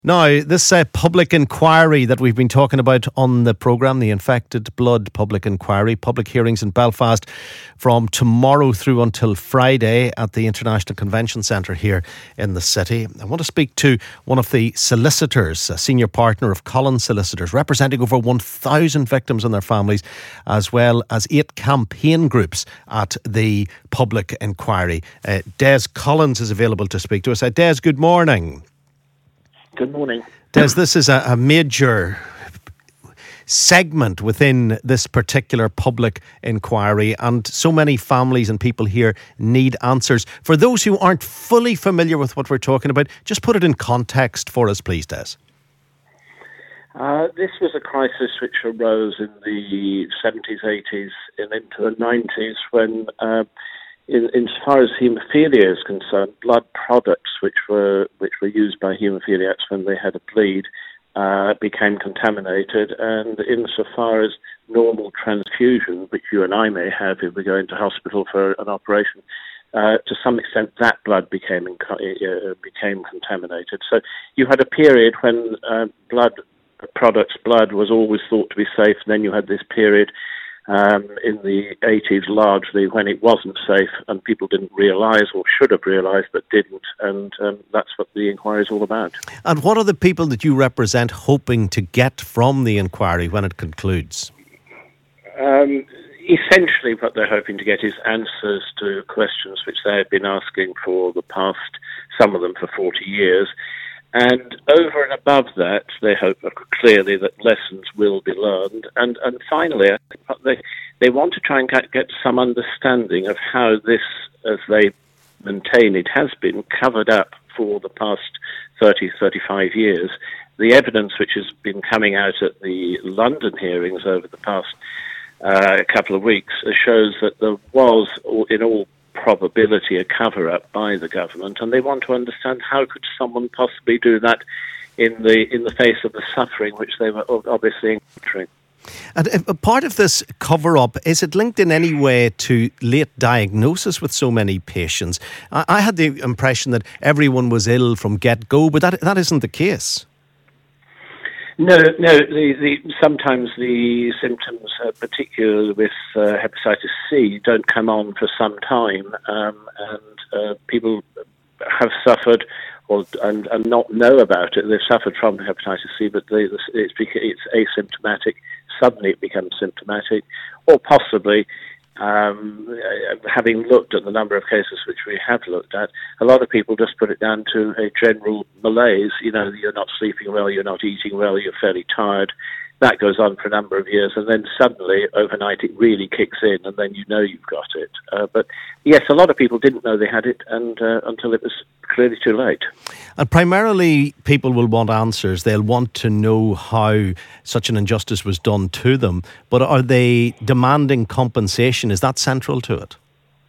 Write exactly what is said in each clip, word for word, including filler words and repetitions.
Now, this uh, public inquiry that we've been talking about on the programme, the Infected Blood Public Inquiry, public hearings in Belfast from tomorrow through until Friday at the International Convention Centre here in the city. I want to speak to one of the solicitors, a senior partner of Collins Solicitors, representing over one thousand victims and their families, as well as eight campaign groups at the public inquiry. Uh, Des Collins is available to speak to us. Uh, Des, good morning. Good morning. Des, this is a, a major segment within this particular public inquiry, and so many families and people here need answers. For those who aren't fully familiar with what we're talking about, just put it in context for us, please, Des. Uh, this was a crisis which arose in the seventies, eighties, and into the nineties when, uh, in, insofar as haemophilia is concerned, blood products which were which were used by haemophiliacs when they had a bleed uh, became contaminated, and insofar as normal transfusion, which you and I may have if we go into hospital for an operation, uh, to some extent that blood became uh, became contaminated. So you had a period when uh, blood products, blood was always thought to be safe, and then you had this period Um, in the eighties, largely, when it wasn't safe and people didn't realise or should have realised but didn't, and um, that's what the inquiry is all about. And what are the people that you represent hoping to get from the inquiry when it concludes? Um, essentially what they're hoping to get is answers to questions which they have been asking for the past, some of them for forty years. And over and above that, they hope clearly that lessons will be learned. And, and finally, they, they want to try and get, get some understanding of how this, as they maintain it, has been covered up for the past thirty, thirty-five years. The evidence which has been coming out at the London hearings over the past uh, couple of weeks shows that there was, in all probability, a cover-up by the government, and they want to understand how could someone possibly do that in the in the face of the suffering which they were obviously encountering. And uh, part of this cover-up, is it linked in any way to late diagnosis with so many patients? I, I had the impression that everyone was ill from get-go, but that that isn't the case. No, no. The, the, sometimes the symptoms, uh, particularly with uh, hepatitis C, don't come on for some time, um, and uh, people have suffered or and, and not know about it. They've suffered from hepatitis C, but they, it's, it's asymptomatic. Suddenly, it becomes symptomatic, or possibly. Um, having looked at the number of cases which we have looked at, a lot of people just put it down to a general malaise. You know, you're not sleeping well, you're not eating well, you're fairly tired. That goes on for a number of years, and then suddenly, overnight, it really kicks in, and then you know you've got it. Uh, but yes, a lot of people didn't know they had it and uh, until it was clearly too late. And primarily, people will want answers. They'll want to know how such an injustice was done to them. But are they demanding compensation? Is that central to it?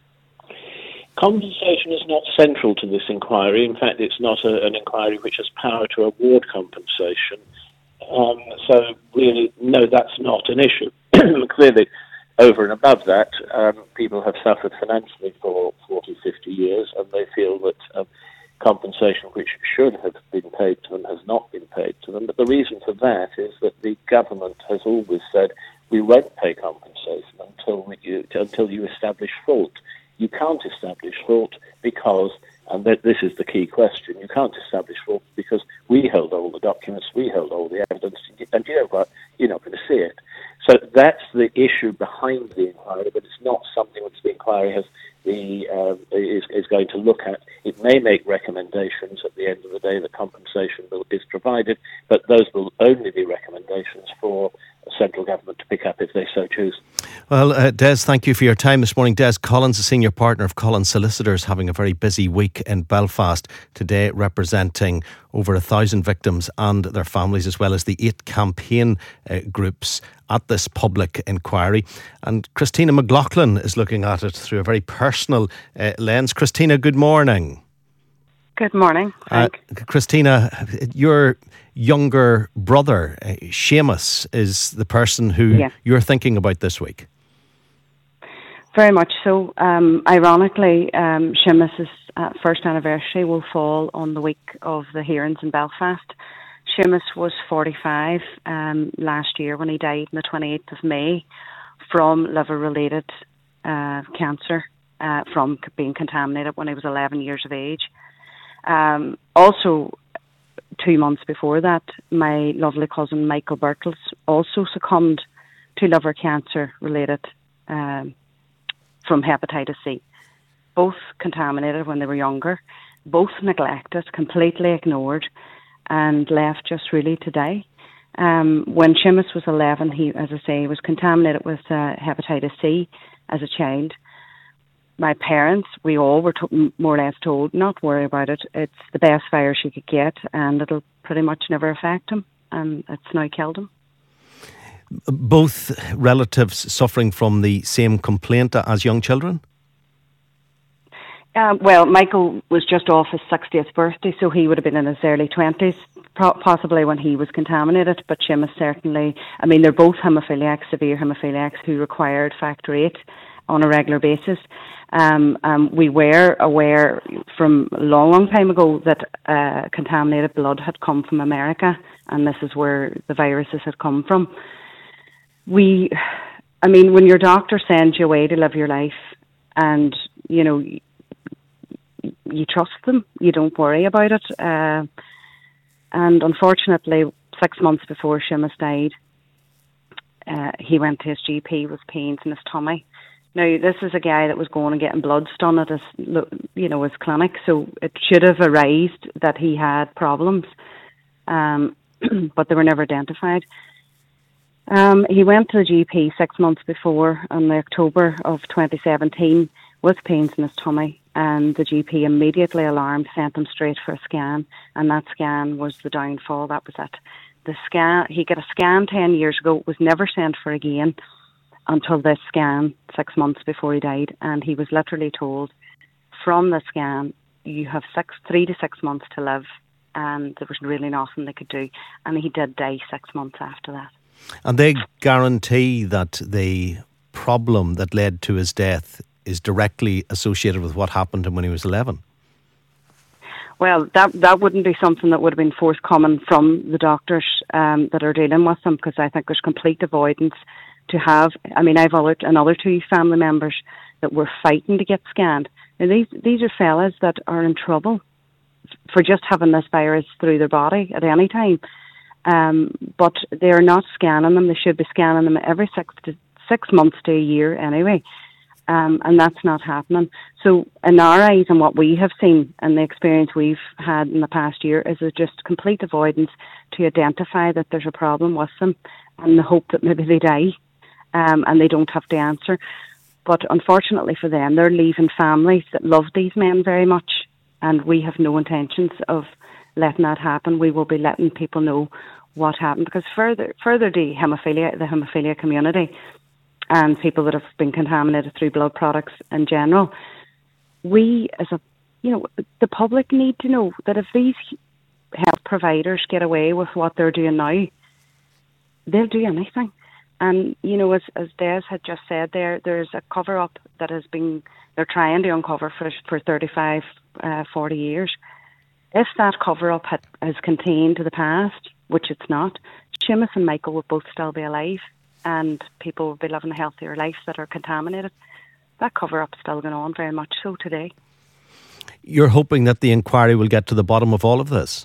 Compensation is not central to this inquiry. In fact, it's not a, an inquiry which has power to award compensation. Um, so really, no, that's not an issue. Clearly, over and above that, um, people have suffered financially for forty, fifty years, and they feel that um, compensation which should have been paid to them has not been paid to them. But the reason for that is that the government has always said, we won't pay compensation until, we, you, until you establish fault. You can't establish fault because, and th- this is the key question, you can't establish fault because we held all the documents, we held all the evidence, and you know what, you're not going to see it. So that's the issue behind the inquiry, but it's not something which the inquiry has the uh, is, is going to look at. It may make recommendations at the end of the day that compensation will, is provided, but those will only be recommendations for the central government to pick up if they so choose. Well, uh, Des, thank you for your time this morning. Des Collins, a senior partner of Collins Solicitors, having a very busy week in Belfast today, representing over a thousand victims and their families, as well as the eight campaign uh, groups at this public inquiry. And Christina McLaughlin is looking at it through a very personal uh, lens. Christina, good morning. Good morning. Uh, Christina, your younger brother, uh, Seamus, is the person who yeah. you're thinking about this week. Very much so. Um, ironically, um, Seamus's uh, first anniversary will fall on the week of the hearings in Belfast. Seamus was forty-five um, last year when he died on the twenty-eighth of May from liver-related uh, cancer, uh, from being contaminated when he was eleven years of age. Um, also, two months before that, my lovely cousin Michael Birtles also succumbed to liver cancer related um, from hepatitis C. Both contaminated when they were younger, both neglected, completely ignored, and left just really to die. Um, when Seamus was eleven, he, as I say, was contaminated with uh, hepatitis C as a child. My parents, we all were to- more or less told, not worry about it. It's the best virus you could get, and it'll pretty much never affect him. And it's now killed him. Both relatives suffering from the same complaint as young children? Um, well, Michael was just off his sixtieth birthday, so he would have been in his early twenties, possibly when he was contaminated. But Seamus certainly, I mean, they're both haemophiliacs, severe haemophiliacs, who required factor eight on a regular basis. Um, um, we were aware from a long, long time ago that uh, contaminated blood had come from America, and this is where the viruses had come from. We, I mean, when your doctor sends you away to live your life, and, you know, you, you trust them, you don't worry about it. Uh, and unfortunately, six months before Seamus died, uh, he went to his G P with pains in his tummy. Now, this is a guy that was going and getting bloods done at his, you know, his clinic, so it should have arised that he had problems, um, but they were never identified. Um, he went to the G P six months before, in October of twenty seventeen, with pains in his tummy, and the G P immediately alarmed, sent him straight for a scan, and that scan was the downfall. That was it. The scan, he got a scan ten years ago, was never sent for again until this scan six months before he died, and he was literally told, from the scan, you have six, three to six months to live, and there was really nothing they could do, and he did die six months after that. And they guarantee that the problem that led to his death is directly associated with what happened to him when he was eleven? Well, that that wouldn't be something that would have been forthcoming from the doctors um, that are dealing with them, because I think there's complete avoidance to have. I mean, I've other, another two family members that were fighting to get scanned. Now, these these are fellas that are in trouble for just having this virus through their body at any time. Um, but they're not scanning them. They should be scanning them every six to six months to a year anyway. Um, and that's not happening. So in our eyes, and what we have seen and the experience we've had in the past year, is a just complete avoidance to identify that there's a problem with them, and the hope that maybe they die um, and they don't have to answer. But unfortunately for them, they're leaving families that love these men very much, and we have no intentions of letting that happen. We will be letting people know what happened, because further further the haemophilia, the haemophilia community and people that have been contaminated through blood products in general, we as a, you know, the public need to know that if these health providers get away with what they're doing now, they'll do anything. And, you know, as, as Des had just said there, there's a cover-up that has been, they're trying to uncover for, for thirty-five, uh, forty years. If that cover-up had, has contained to the past, which it's not, Seamus and Michael would both still be alive, and people would be living a healthier life that are contaminated. That cover-up's still going on very much so today. You're hoping that the inquiry will get to the bottom of all of this?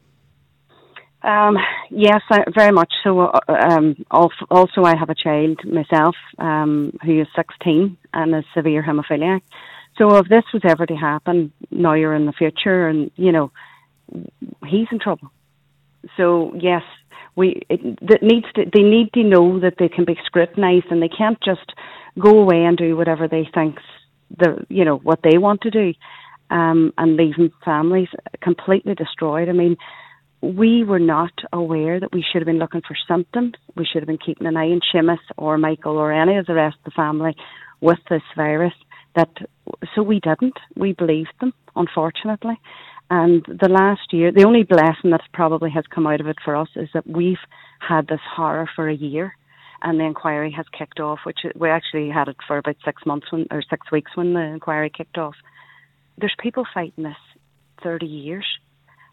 Um, yes, I, very much so. Uh, um, also, I have a child myself um, who is sixteen and is severe haemophiliac. So if this was ever to happen now or in the future, and, you know, he's in trouble. So, yes, we it, that needs to, they need to know that they can be scrutinised, and they can't just go away and do whatever they think, the you know, what they want to do, um, and leaving families completely destroyed. I mean, we were not aware that we should have been looking for symptoms. We should have been keeping an eye on Seamus or Michael or any of the rest of the family with this virus. That so we didn't. We believed them, unfortunately. And the last year, the only blessing that probably has come out of it for us is that we've had this horror for a year, and the inquiry has kicked off, which we actually had it for about six months when, or six weeks when the inquiry kicked off. There's people fighting this thirty years.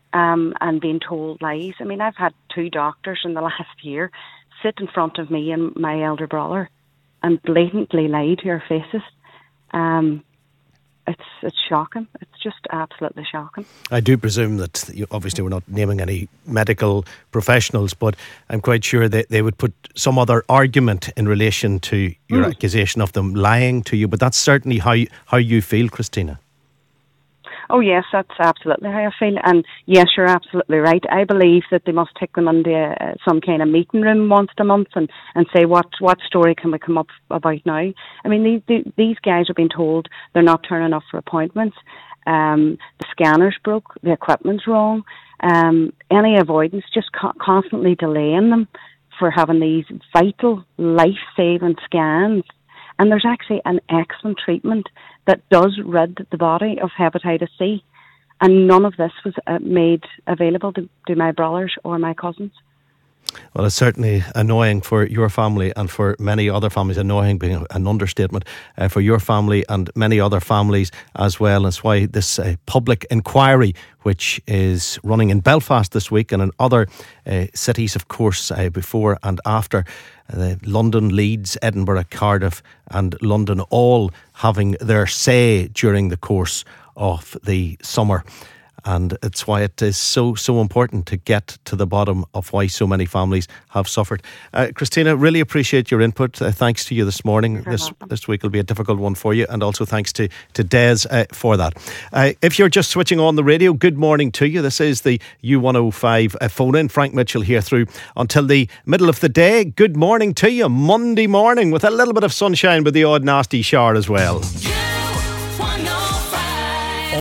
um, and being told lies. I mean, I've had two doctors in the last year sit in front of me and my elder brother and blatantly lie to our faces. Um, it's it's shocking. It's just absolutely shocking. I do presume that, you, obviously we're not naming any medical professionals, but I'm quite sure that they would put some other argument in relation to your mm. accusation of them lying to you. But that's certainly how you, how you feel, Christina. Oh yes, that's absolutely how I feel. And yes, you're absolutely right. I believe that they must take them into uh, some kind of meeting room once a month and, and say, what what story can we come up about now? I mean, these these guys are being told they're not turning up for appointments. Um, the scanner's broke, the equipment's wrong. Um, any avoidance, just co- constantly delaying them for having these vital, life-saving scans. And there's actually an excellent treatment that does rid the body of hepatitis C. And none of this was uh, made available to, to my brothers or my cousins. Well, it's certainly annoying for your family and for many other families. Annoying being an understatement uh, for your family and many other families as well. And that's why this uh, public inquiry, which is running in Belfast this week and in other uh, cities, of course, uh, before and after, uh, London, Leeds, Edinburgh, Cardiff and London, all having their say during the course of the summer. And it's why it is so, so important to get to the bottom of why so many families have suffered. Uh, Christina, really appreciate your input. Uh, thanks to you this morning. This this week will be a difficult one for you. And also thanks to, to Des uh, for that. Uh, if you're just switching on the radio, good morning to you. This is the U one oh five uh, phone-in. Frank Mitchell here through until the middle of the day. Good morning to you. Monday morning with a little bit of sunshine, but the odd nasty shower as well.